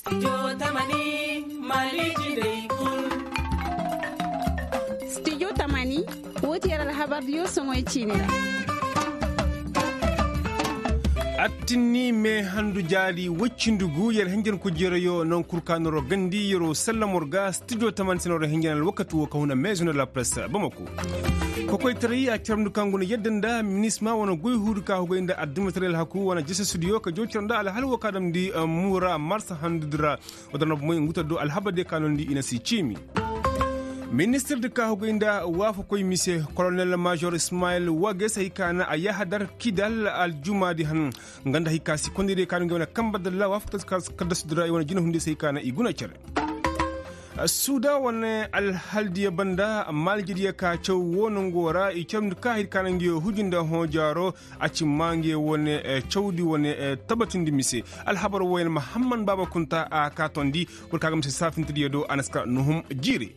Studio Tamani wotiyar alhabar yo songoy chinira attini me handu jaali waccindugu yer hengen ko jereyo non kurkanoro gandi yero sallamorga studio Tamani sinoro hengen wakatu ko huna maison de la presse Bamako ko koy tari a cermdu kanguna yeddanda ministre wona goy hudu ka go inda addumatarel haku wona jessa studio ko jotirnda al halwo kadam di mura mars handudra wadana moy nguta do al habade kanondi ina si chimi ministre de kahugo inda wafa koy monsieur colonel major Ismail Wage saykana a yahadar kidal al jumadi han ganda hikasi kondire kanu ngona kambadalla wafa kadasudra wona jina hunde saykana iguna cere suda wone al haldiya banda maljidiya ka cew wono ngora e cemdu ka hirkana ngiyo hujinda ho jaro aci mangi wone cewdi wone tabatindi mise al habar woyen Muhammad Baba Kunta a katondi pour kagam se safintidi do anaska nuhum jiri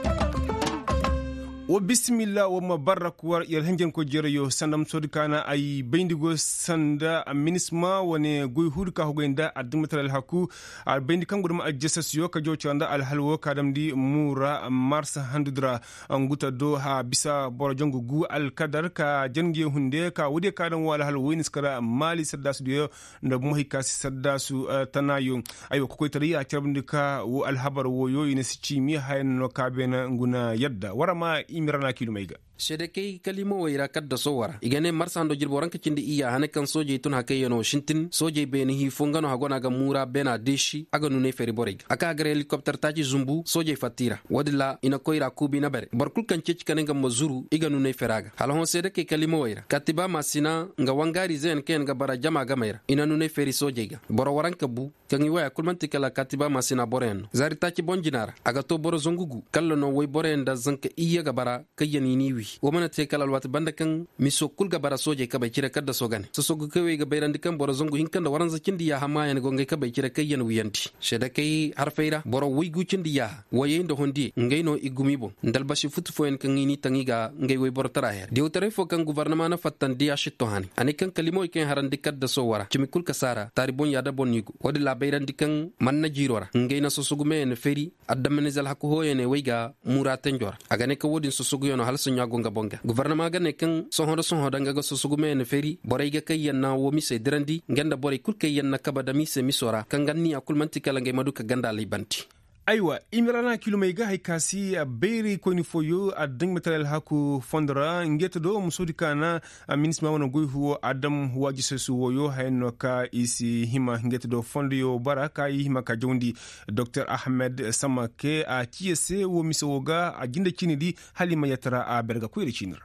wa bismillah wa mabarak war yal hengen ko jereyo sandam sodikana ay bendigo sanda minisma woni goy hudka hogoynda addumatal haku al bendi kangudum al jessasiyo ka jocanda al halwo kadam di mura mars handudra nguta do ha bisa boro jongo gu al kadar ka jangi hunde ka wude kadam wala halwo niskara mali saddasu do ndo mohi kasi saddasu tanayo ayo ko koytari a cerbndika wo al habar wo yo ina sicimi hayno kabena nguna yadda warama imirana kilomaiga shede kay kalimo wayra kadda sowara igane marsando jirbo ranka cindi iya hane kan soje tun hakayeno shintin soje beni hi fungano hagona ga mura bena deshi aga nune feri boreg aka gare helicopter taji zumbu soje fatira wadilla ina koyra kubi na bare barkul kan ceci kanenga mazuru iga nune feraga halon shede kay kalimo wayra katiba masina nga wangari zen ken ga bara jama ga mayra ina nune feri soje ga boro waranka bu kan iwaya kulmanti kala katiba masina boren zari taci bonjinara aga to boro zongugu kallo no way boren da zanka iya ga bara kayani niwi womana te kalal wat banda kan miso kulga bara soje ka bai kira kadda sogane so sogu kewe ga bayrandi kan boro zongu hinkan da waran zakindi ya hama yan gonga ka bai kira kayyan wiyanti sheda kai har feira boro wi gucindi ya waye ndo hondi ngaino igumi bo ndal bashi futu fo en kan ini tangiga ngay way boro taraher diw tare fo kan gouvernement na fattan dia shitto hani ani kan kalimo ken harandi kadda so wara cimi kulka sara tari bon yada bon nigo wadi la bayrandi kan man na jirora ngayna so sogu men feri addamanizal hakko hoyene wayga muraten jor aga ne ka wodin so sogu yono hal sunya gonga bonga gouvernement ga ne kan sohodo nga so sogu men feri boray ga kay yanna wo mi se dirandi ngenda boray kul kay yanna kabada mi se misora kan ganni akul manti kala ngay maduka ganda libanti aywa imirana kilomaiga haikasi a beri koni foyo a dingmetal haku fondra ngeta do musodikana a ministre wana goyhu adam wajisesu woyo hayno ka isi hima ngeta do fondio baraka hima ka jondi Dr Ahmed Samake a TSC wo misoga a ginda kinidi halima yatara a berga ko yircinir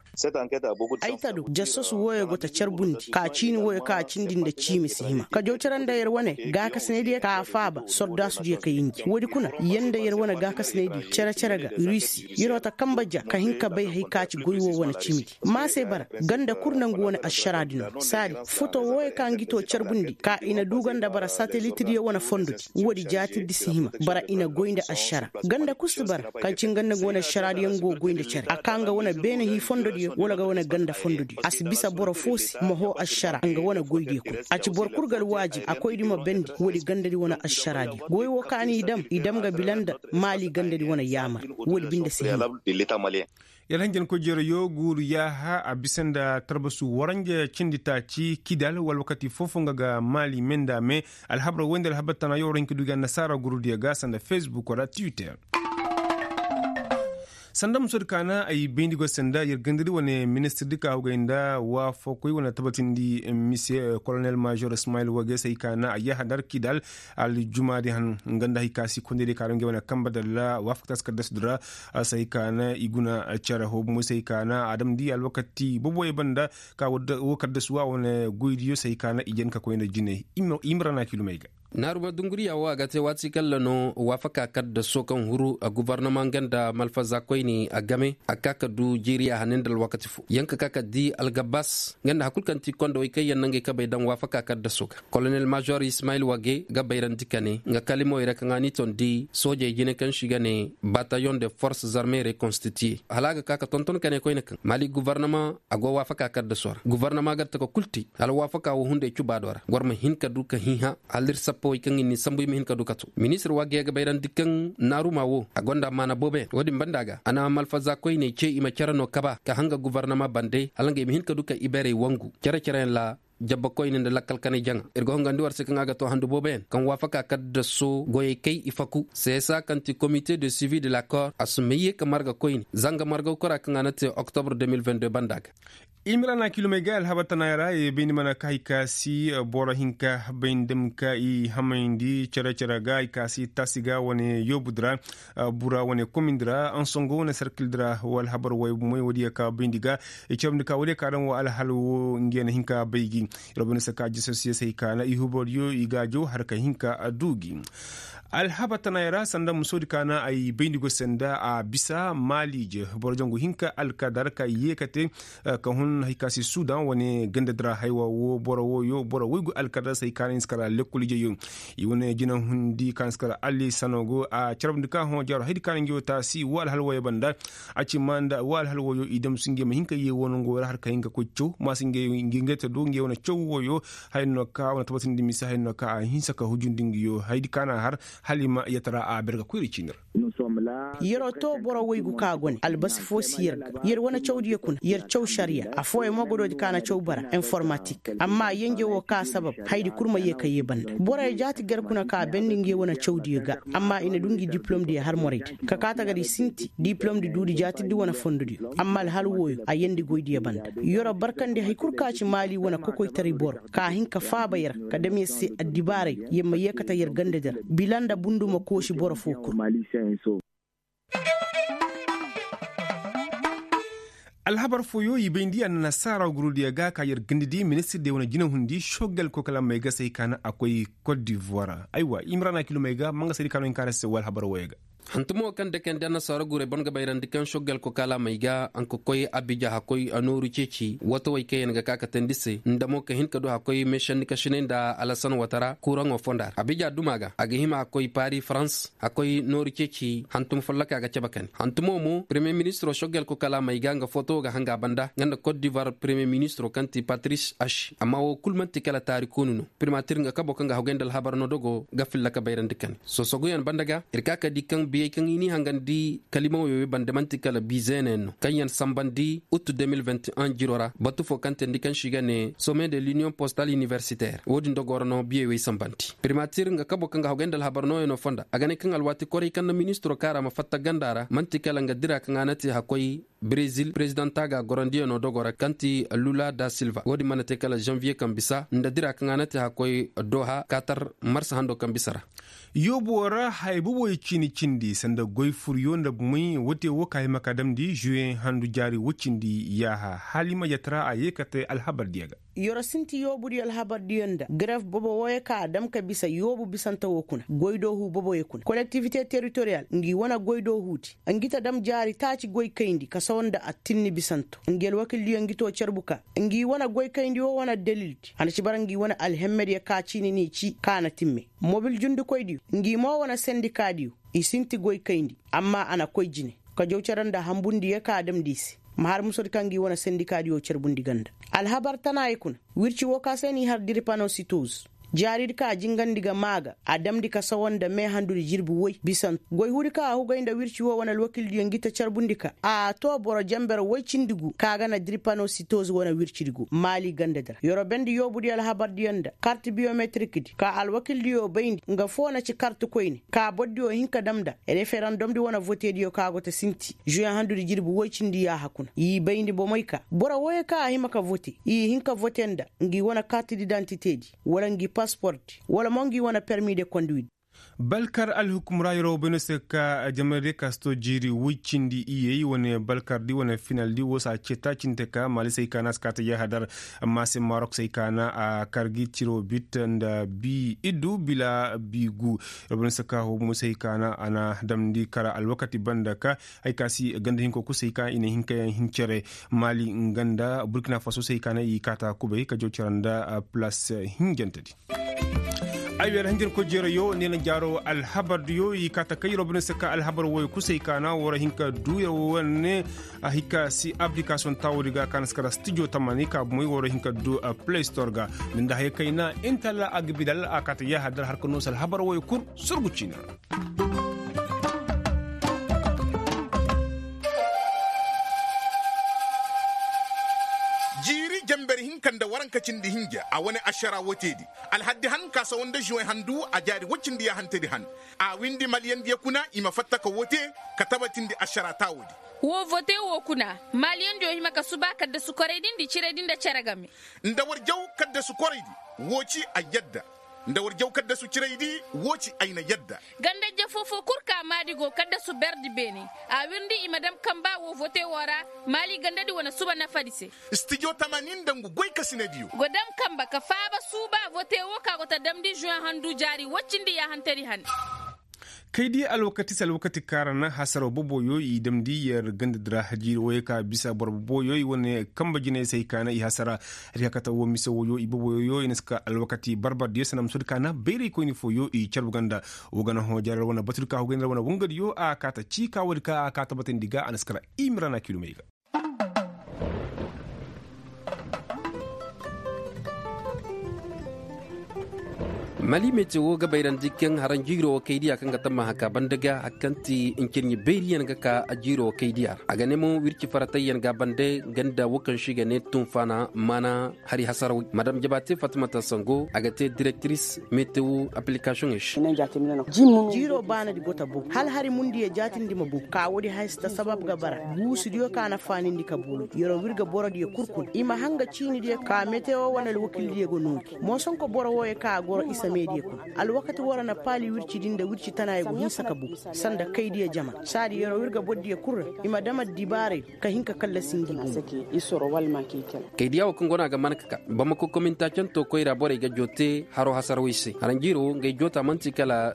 aitadu jassosu woyo gota charbundi ka chini woyo ka cindin da chimi sihima ka jocharan da yarwane ga ka sanedi ka faba sodda su je ka yinki wodi kuna yanda yarwane ga ka sanedi chara ga risi yirota kambaja ka hinka bai haikaci goywo wani chimi ma sai bara ganda kurnan go wani asharadino sari foto woyo ka ngito charbundi ka ina dugan da bara satellite di wani fondo wodi jati di sihima bara ina goinda ashara ganda kustu bara ka cinganda go wani sharadiyan go goinda chara akanga wani bene hi fondo wala ga wani ganda fondudi asibisa boro fosi moho ashara anga wani goyde ku aci bor kurgal waji akoy dimo bendi wodi ganda di wani ashara di goy wokani idam ga bilanda mali ganda di wani yamar wodi binde sihima yalangen ko jero yo guru yaha abisanda tarbasu waranje cindita ci kidal wal wakati fofonga ga mali menda me alhabra wendel habatana yo renki duga nasara guru dia gasanda Facebook wala Twitter sandam surkana ay bendigo sanda yergandiri wone ministre dika hawgainda wa fokoy wona tabatindi monsieur colonel major Ismail Wage saykana ay hadar kidal al jumadi han nganda hikasi kondede karange wona kambadalla wa faktas kadasdra saykana iguna chara hob mo saykana adam di al wakati bobo e banda ka wokadaswa wona goydiyo saykana ijen ka koyna jine imrana kilomega naruma dunguriya wa gate wati kallano wafaka kadda sokan huru a gouvernement ganda malfaza koyni a game a kaka du jiriya hanendal wakati fu yanka kaka di algabas ganda hakulkanti kondo ikay yanange kabay dan wafaka kadda soka colonel major Ismail Wage gabayran dikane nga kalimo ira kangani ton di soje jine kan shigane bataillon de forces armées reconstituées halaga kaka tonton kane koyna kan mali gouvernement ago wafaka kadda sora gouvernement gatta ko kulti hal wafaka wo hunde cubadora gorma hinka du ka hiha alir sappo kan ni sambu mi hin ka dukatu ministre wage ga bayran dikkan naruma wo agonda mana bobe wodi bandaga ana malfaza koy ne ce ima carano kaba ka hanga gouvernement bande alanga mi hin ka duka ibere wangu cara la jabba koyne nde lakkal kane janga ergo ngandi war sika ngaga to handu boben kan wafaka kadda so goye kay ifaku c'est ça kanti comité de suivi de l'accord asumeye ka marga koyne zanga marga kora kan anate octobre 2022 bandaga imrana kilomegal habatana yara e beni mana kai kasi bora hinka bendem kai hamaindi chara ga kasi tasiga woni yobudra bura woni komindra ansongo woni circledra wal habar way moy wodi ka bendiga e chomni ka wodi ka dan wa al halu ngena hinka baygi robin saka jisosie sai kana ihubor yo igajo har ka hinka adugi alhabatana yara sanda musodi kana ay bendigo senda a bisa malije borjongo hinka alkadar ka yekate ka hun hikasi sudan woni gendedra haywa wo boro yo boro wigu alkadar sai kana inskara lekulije yo iwone jina hundi kanskara ali sanogo a charabndika hon jaro hidi kana ngota si wal halwa banda a cimanda wal halwa yo idam singe ma hinka ye wonongo har ka hinka kocco masinge ngingeta do nge wona ciowo yo hayno ka wona tabatindi misa hayno ka a hinsa ka hujundingi yo haydi kana har halima yatara a berga kuri cinir yero to boro woygu kagoni albasi fo siyerga yer wona cawdi yakun yer caw sharia a fo e mogodoji kana caw bara informatique amma yenge wo ka sabab haydi kurma ye ka yebanda boro e jati ger kuna ka bendi nge wona cawdi ga amma ina dungi diplôme di har moride ka kata gadi sinti diplôme di dudi jati di wona fondudi amma hal woyo a yendi goydi banda yoro barkande hay kurkaci mali wona kokoy tari bor ka hinka faaba yer ka demi se adibare yemma yekata yer gande der bilanda bunduma koshi boro fokur alhabar foyo yibendi an nasara gurudiya ga ka yar gindidi ministre de wona jina hundi shogal ko kala mai ga sai kana akwai Côte d'Ivoire aiwa imrana kilo mai ga manga sai kana in karase wal habar wayga hantumo kan deken dana sara gure bonga bayran dikan shogal ko kala maiga an ko koy abija hakoy anoru ceci wato way kayen ga kaka tendise ndamo ka hin kadu hakoy meshan ka shinenda alasan watara kuran ofondar abija dumaga aga hima hakoy Paris France hakoy noru ceci hantum fallaka ga cabakan hantumo mo premier ministre shogal ko kala maiga nga foto ga hanga banda nganda Côte d'Ivoire premier ministre kanti Patrice H amma wo kulmanti kala tarikunu primatir nga kabo kanga hogendal habar no dogo gafil laka bayran dikan so sogoyan bandaga irkaka dikan biye kan ini hangandi kalima yobe bandamanti kala bizenen kanyan sambandi août 2021 jirora batu fo kante ndikan shigane sommet de l'union postale universitaire wodi ndogorno biye we sambanti primatir nga kabo kanga hogendal habarno eno fonda agane kan alwati kore kan ministro kara ma fatta gandara manti kala nga dira kan anati hakoy Brazil president taga gorandio no dogora kanti Lula da Silva wodi manate kala janvier kan bisa ndadira kan anati hakoy Doha Qatar mars hando kan bisara yobora haybubo cindi sanda goy furyo nda bumai wote wo kay makadam di juin handu jari wucindi yaha halima yatra ayekate alhabar diaga yoro sinti yoburi alhabar diyanda gref bobo woye ka adam ka bisa yobu bisanta wokuna goydo hu bobo yekuna collectivité territoriale ngi wana goydo huti angita dam jari taci goy kayndi ka sawanda attinni bisanto ngel wakil ngito cerbuka ngi wana goy kayndi wo wana delilti ana ci barangi wana alhemmed ya ka cini ni ci kana timme mobil jundu koydi ngi mo wana syndicat diu isinti goy kayndi amma ana koy jine ka jowcaranda hambundi ya ka adam disi mahar musod kangi wana syndicat diu cerbundi ganda alhabar tana ikun wirci woka seni har drepanocytose jarid ka jingandiga maga adam dika sawanda me handuri jirbi woy bisan goy huri ka hu gaynda wirci wo wana wakil di ngita charbundika a to boro jamber woy cindigu kaga na drepanocytose wana wircidigu mali ganda dar yoro bendi yobudi al habar diyanda carte biometrique di ka al wakil di yo bayndi nga fona ci carte koyni ka boddi o hinka damda referendum di wana voter di yo kago ta sinti juin handuri jirbi woy cindi ya hakuna yi bayndi bo moyka boro woy ka himaka voter yi hinka votenda ngi wana carte d'identité di wala ngi passport wala mongi wana permis de conduite balkar alhukumra yoro benoseka jamare kasto jiri wucindi iye wone balkar di wona final di wosa cheta chinteka malisay kana skata ya hadar mase marok say kana a kargi tiro bit nda bi idu bila bigu benoseka ho musay kana ana damdi kara alwakati bandaka ay kasi ganda hinko kusay ka ina hinka hincere mali nganda burkina faso say kana yi kata kubay ka jochiranda place hinjantadi ayyar hanjin ko jero yo ne na jaro alhabar yo yi kata kai robin saka alhabar woy kusai kana wora hinka duya wonne a hika si application tawriga kan skara studio tamani ka moy wora hinka do a play store ga min da hay kaina intala agbidal akata ya hadar har kuno sal habar woy kur surgucina kan da warankacin da hinja a wani ashara wote di alhaddi han kasa wanda juwe handu a jari waccin da ya hanta di han a windi maliyan da kuna ima fatta ka wote ka tabatin da ashara ta wodi wo vote wo kuna maliyan do hima ka suba kadda su kore din di cire din da caragame nda warjaw kadda su kore di woci a yadda nda warjaw kadda su cire di woci aina yadda ganda je fofo kurka madigo kadda su berdi beni a windi imadam kamba wo vote wora mali ganda di wana suba na fadise studio tamanin dangu goy kasine diyo godam kamba ka faba suba vote wo ka gota damdi juin handu jari waccindi ya hantari han kai di alwakati karana hasaro boboyo i damdi yar gandadra hajir waye ka bisa borboyo i wone kamba jine sai kana i hasara riyakata wo miso woyo i boboyo inaska alwakati barbar diyo sanam sud kana bere ko ni foyo i charbuganda wogana ho jarar wana baturka hogenda wana wongadiyo a kata chika wadka a kata batin diga anaskara imrana kilomega mali meteo ga bayran dikken haran jiro kaydiya kan gata ma haka bandaga akanti inkin beriyan ga ka ajiro kaydiya aga nemo wirki faratayyan ga bande ganda wakan shiga ne tunfana mana hari hasarawi madam jabate fatimata sango aga te directrice meteo application ish jiro bana di gota bu hal hari mundi ya jatin di mabu ka wodi haista sabab ga bara bu studio kana fani ndi kabulu yoro wirga boro di kurkul ima hanga chini di ka meteo wana wakil di go nuki mo sonko boro woye ka goro isa media ko alwakati wara na pali wirci dinda wirci tana yego hinsa kabu sanda kaidiya jama sadi yoro wirga boddi kurra ima dama dibare ka hinka kalla singi sake isoro walma keken kaidiya ko ngona ga manaka bama ko commentation to ko ira bore ga jote haro hasarwise haranjiro ngai jota manti kala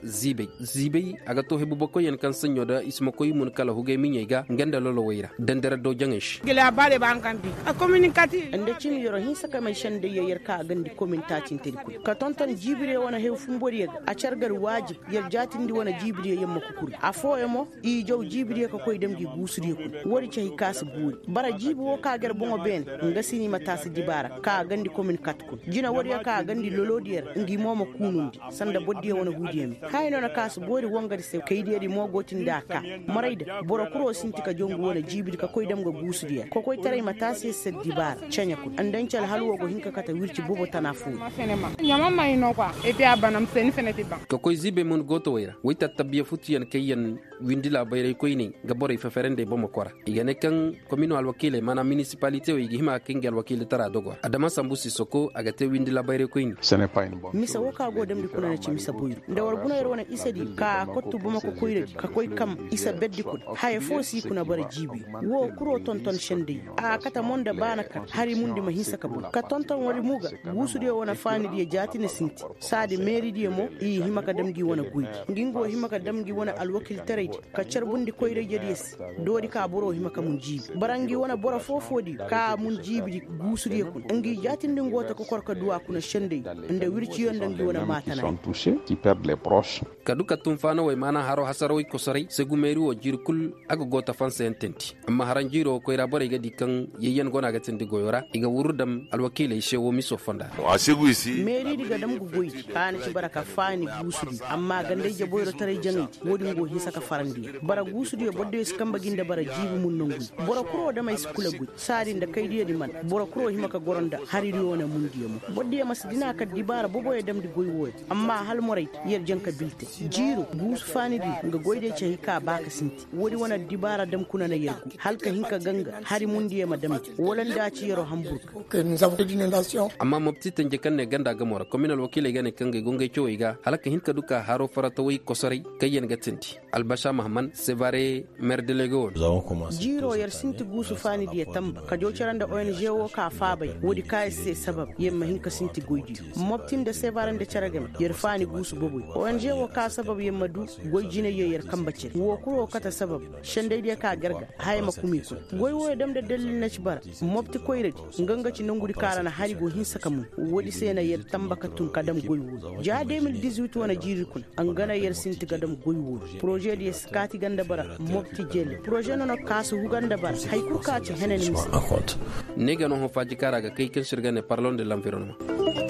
zibe aga to hebu boko yen kan sanyo da isma koy mun kala huge minyega ngenda lolo weira dandara do jangish gila bare ban kambi a communicative ande cin yoro hinsa ka mai shande yayar ka gandi commentatin tedi ka tonton jibire wana hew fumbori a cargar wajib yar jatin di wana jibire yamma kukuri a foyemo i jow jibire ka koy demgi gusuri ku wori cey kas buuri bara jibo ka gar bongo ben ngasini matasi dibara ka gandi commune katku jina wori ka gandi lolodier ngi momo kunundi sanda boddi wana hudiyemi hayno na kas bori wongari se kaydedi mo gotin daka marayda boro kuro sinti ka jongu wana jibire ka koy demgo gusuri ko koy taray matasi se dibara cenya ku andancal halwo go hinka kata wirci bobo tanafu nyama mai no kwa epi abanam sen feneti ba ko koy zibe mun goto wayra wita tabiya futiyan kayen windila bayre koyni gabore fa ferende bomo kora igane kan komino alwakile mana municipality o igihima kingal wakile tara dogo adama sambusi soko agate windila bayre koyni sene pain bo misa woka go dem di kuna na chimisa boyru ndawar buna yar wana isadi ka kottu boma ko koyre ka koy kam isa beddi ko haye fosi kuna bara jibi wo kuro tonton shende a kata monda bana ka hari mundi mahisa ka ka tonton wari muga gusu de wana fani di jati ne sinti sadi meri di mo i himaka damgi wana guidi ngingo himaka damgi wana alwakil taraidi ka charbundi koyre jedis dodi ka boro himaka mun jibi barangi wana bora fofodi ka mun jibi gusu de kun ngi jati ndingo ta ko korka duwa kuna shende nda wirci yonda ngi wana matana sont touchés qui perdent les proches kaduka tumfana way mana haro hasaro ko sarai segu meri o jirkul aga gota fanse ententi amma haranjiro ko ira bore ga dikan yeyen gona ga tindi goyora iga wurudam alwakile shewo miso fonda asegu isi meri diga dam gu goyi kana ci baraka fani gusudi amma gande je boyro tare jangi wodi ngo hisa ka farandi bara gusudi bodde skamba ginda bara jibu mun nongu bora kuro da mai skula gu sari da kaydiye di man bora kuro himaka goronda hariri wona mun diyamo bodde masdina ka dibara bobo e dam di goyi woy amma hal moray yer janka bilte jiro gus fani di nga goyde ce hika baka sinti wodi wana dibara dam kuna na yerku halka hinka ganga hari mun diyama dam wolan da ci yero hamburg que nous avons une inondation amma mopti tanje kanne ganda gamora communal wakile gane kange gonge choiga halaka hinka duka haro farata wi kosari kayen gatinti albasha mahman sevare maire de legon jiro yer sinti gusu fani di tamba ka joceranda ONG wo ka fabay wodi KSC sabab yemma hinka sinti goyji moptin de sevarande caragam yer fani gusu boboy ONG wo ka sabab yemma du goyjine yer kambace wo kuro kata sabab shende de ka garga hayma kumi ko goy wo dam de dalil na ci bara mopti koyredi nganga ci nangudi karana hari go hinsa kamu wodi sena yer tamba ka tun kadam goy wo ja 2018 wana jiri kun an gana yar sinti gadam goywo projet de skati ganda bara mopti jelle projet no kasu huganda bara hay kurka ci henen mis nega no ho faji kara ga kai kin shirga ne parlon de l'environnement